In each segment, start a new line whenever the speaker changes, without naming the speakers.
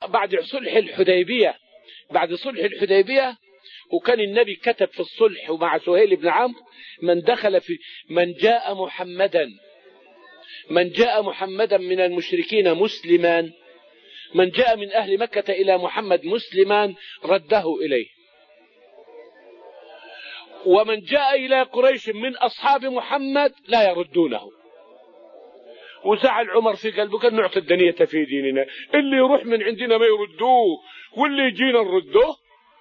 بعد صلح الحديبية، بعد صلح الحديبية، وكان النبي كتب في الصلح ومع سهيل بن عمرو من دخل في من جاء محمدا من المشركين مسلما، من جاء من أهل مكة إلى محمد مسلما رده إليه، ومن جاء إلى قريش من أصحاب محمد لا يردونه. وزعل عمر في قلبه كان نعطي الدنية في ديننا، اللي يروح من عندنا ما يردوه واللي يجينا نردوه.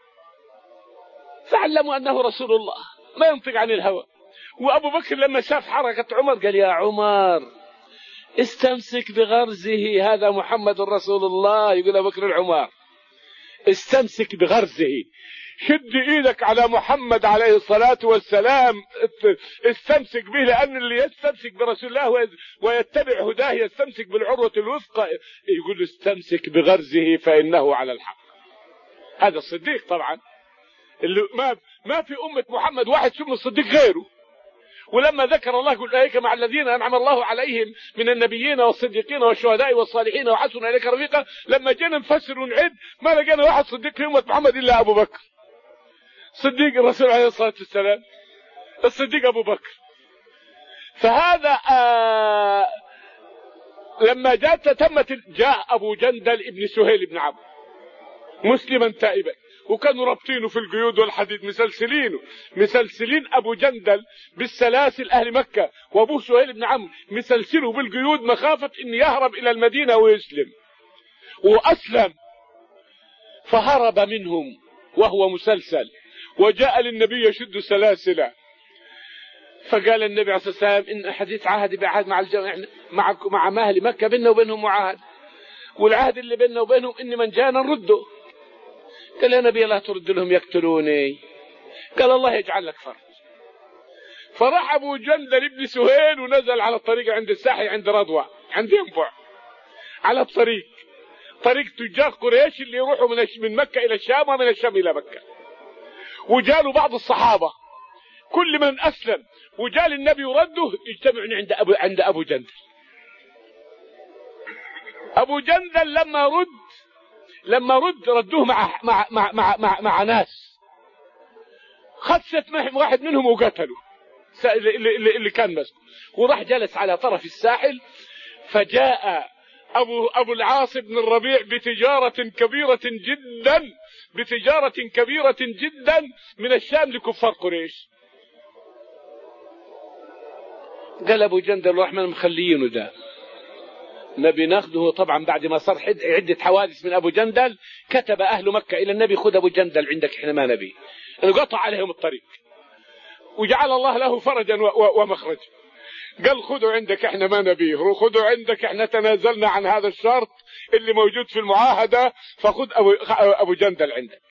فعلموا أنه رسول الله ما ينطق عن الهوى. وأبو بكر لما شاف حركة عمر قال يا عمر استمسك بغرزه، هذا محمد رسول الله. يقول أبو بكر العمر استمسك بغرزه، شد ايدك على محمد عليه الصلاة والسلام، استمسك به، لأن اللي يستمسك برسول الله ويتبع هداه يستمسك بالعروة الوثقى. يقول استمسك بغرزه فإنه على الحق. هذا الصديق طبعا، اللي ما في أمة محمد واحد شم الصديق غيره. ولما ذكر الله يقول أولئك مع الذين أنعم الله عليهم من النبيين والصديقين والشهداء والصالحين وحسن أولئك رفيقا، لما جينا نفسر ونعد ما لقينا واحد صديق في أمة محمد إلا أبو بكر. صديق الرسول عليه الصلاة والسلام الصديق أبو بكر. فهذا لما جاء أبو جندل ابن سهيل بن عمرو مسلما تائبا، وكانوا رابطينه في القيود والحديد مسلسلين أبو جندل بالسلاسل أهل مكة، وأبوه سهيل بن عمرو مسلسله بالقيود مخافة أن يهرب إلى المدينة ويسلم، وأسلم فهرب منهم وهو مسلسل، وجاء للنبي يشد سلاسله. فقال النبي عليه الصلاة والسلام إن حديث عهد بعهد مع أهل مكة بيننا وبينهم معاهد، والعهد اللي بيننا وبينهم إن من جانا نرده. قال يا نبي لا ترد لهم يقتلوني. قال الله يجعل لك فرج. فراح أبو جندل ابن سهيل ونزل على الطريق عند الساحل عند رضوى عند ينبع، على طريق تجار قريش اللي يروحوا من مكة إلى الشام ومن الشام إلى مكة. وجاله بعض الصحابة كل من أسلم وجال النبي ورده يجتمعون عند أبو جندل. أبو جندل لما ردوه مع ناس، خدشت واحد منهم وقتلوا اللي كان مسك، وراح جلس على طرف الساحل. فجاء أبو العاص بن الربيع بتجارة كبيرة جدا من الشام لكفار قريش. قال أبو جندل الرحمن مخليينه ده نبي ناخده. طبعا بعد ما صار عدة حوادث من أبو جندل كتب أهل مكة إلى النبي خذ أبو جندل عندك إحنا ما نبي، انقطع عليهم الطريق وجعل الله له فرجا ومخرجا. قال خذوا عندك احنا ما نبيه، خذوا عندك احنا تنازلنا عن هذا الشرط اللي موجود في المعاهدة، فخذ أبو جندل عندك.